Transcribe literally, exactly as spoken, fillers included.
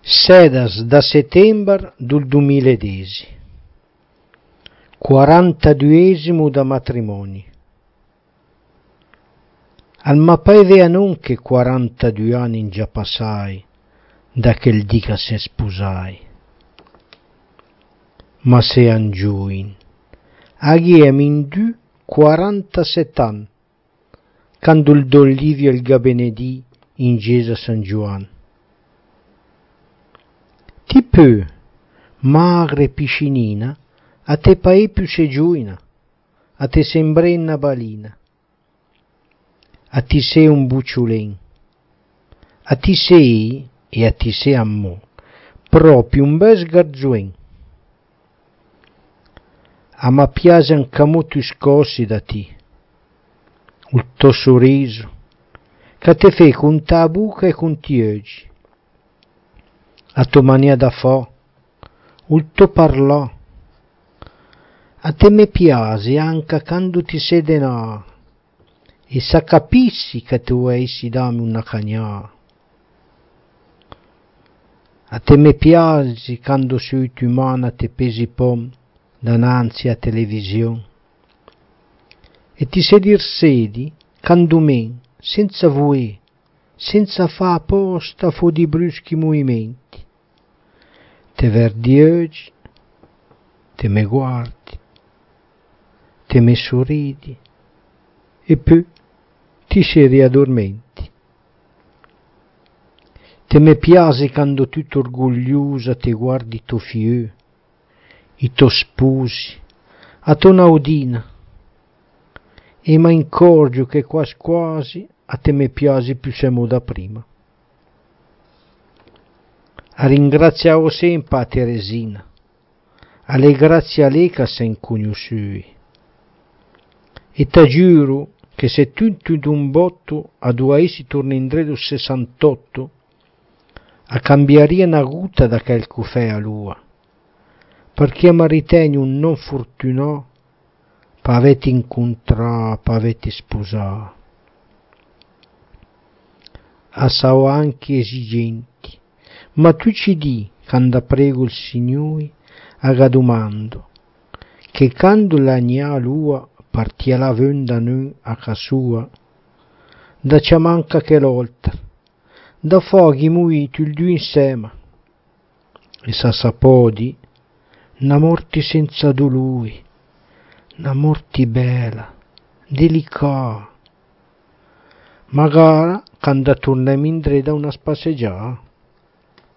Sedas da settembre del duemiladodici, quarantaduesimo da matrimoni. Al ma paivea non che quarantadue anni in già passai da quel dì che se sposai, ma se angiuin, aghiem in due quarantasette anni, quando il d'Olivio il gabenedì in Gesa San Giovanni. Ti peu, magra e piscinina, a te pae più se giuina, a te sembrenna balina, a ti sei un bucciulen, a ti sei, e a ti sei ammò, proprio un bel sgarzuen. A ma piace anche molto scossi da ti, il tuo sorriso, che te fai con ta buca e con ti oggi, a tua mania da fa, il tuo parlò, a te mi piace anche quando ti sei denà, e sa capissi che tu essi dammi una cagnà. A te mi piace quando sui tu mano te pesi pom davanti a televisione, e ti sedi sedi quando men, senza voi, senza fa apposta fu di bruschi movimenti, te verdi oggi, te me guardi, te me sorridi, e poi ti si riaddormenti. Te me piace quando tutto orgogliosa te guardi tuo figlio, i tuoi sposi, a tua naudina, e mi incorgio che quasi quasi a te me piace più siamo da prima. A ringraziavo sempre a Teresina, alle grazie a lei che sei conosciuti, e ti giuro che se tutto d'un botto a due essi torna indietro sessantotto, a cambiaria una gutta da quel caffè a lua, perché mi ritengo un non fortunato per avete incontrato, per avete sposato. A sao anche esigenti, ma tu ci di, quando prego il Signore, a domando, che quando la gnà lua partia la venda noi a casa sua, da c'è manca che l'oltre, da foghi mui tu il due insieme, e sa sapodi, una morte senza dolore, una morte bella, delicata, magari quando torniamo in da una spasseggiata.